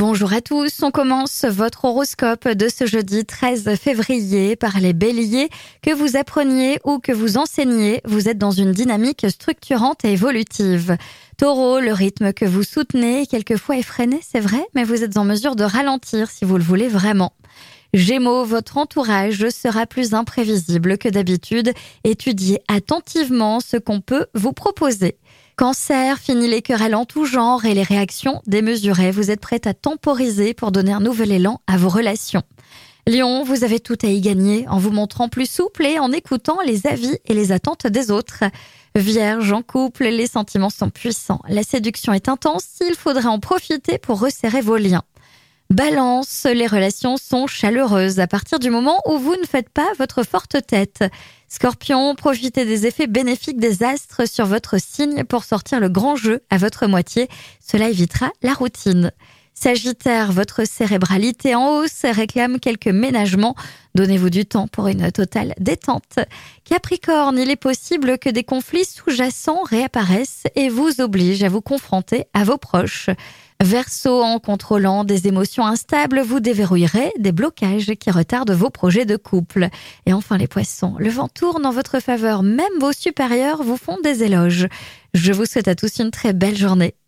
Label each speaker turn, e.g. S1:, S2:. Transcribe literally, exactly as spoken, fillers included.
S1: Bonjour à tous, on commence votre horoscope de ce jeudi treize février par les béliers. Que vous appreniez ou que vous enseigniez, vous êtes dans une dynamique structurante et évolutive. Taureau, le rythme que vous soutenez est quelquefois effréné, c'est vrai, mais vous êtes en mesure de ralentir si vous le voulez vraiment. Gémeaux, votre entourage sera plus imprévisible que d'habitude. Étudiez attentivement ce qu'on peut vous proposer. Cancer, fini les querelles en tout genre et les réactions démesurées. Vous êtes prêt à temporiser pour donner un nouvel élan à vos relations. Lion, vous avez tout à y gagner en vous montrant plus souple et en écoutant les avis et les attentes des autres. Vierge, en couple, les sentiments sont puissants. La séduction est intense, il faudra en profiter pour resserrer vos liens. Balance, les relations sont chaleureuses à partir du moment où vous ne faites pas votre forte tête. Scorpion, profitez des effets bénéfiques des astres sur votre signe pour sortir le grand jeu à votre moitié. Cela évitera la routine. Sagittaire, votre cérébralité en hausse réclame quelques ménagements. Donnez-vous du temps pour une totale détente. Capricorne, il est possible que des conflits sous-jacents réapparaissent et vous obligent à vous confronter à vos proches. Verseau, en contrôlant des émotions instables, vous déverrouillerez des blocages qui retardent vos projets de couple. Et enfin les poissons, le vent tourne en votre faveur, même vos supérieurs vous font des éloges. Je vous souhaite à tous une très belle journée.